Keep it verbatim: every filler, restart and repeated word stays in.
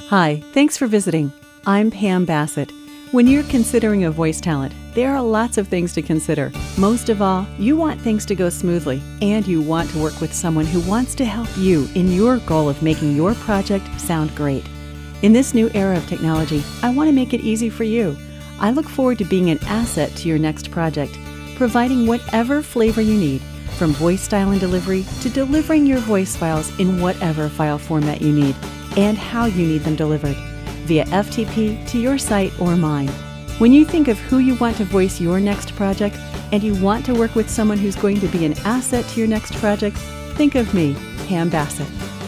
Hi, thanks for visiting. I'm Pam Bassett. When you're considering a voice talent, there are lots of things to consider. Most of all, you want things to go smoothly, and you want to work with someone who wants to help you in your goal of making your project sound great. In this new era of technology, I want to make it easy for you. I look forward to being an asset to your next project, providing whatever flavor you need, from voice style and delivery to delivering your voice files in whatever file format you need, and how you need them delivered, via F T P to your site or mine. When you think of who you want to voice your next project, and you want to work with someone who's going to be an asset to your next project, think of me, Pam Bassett.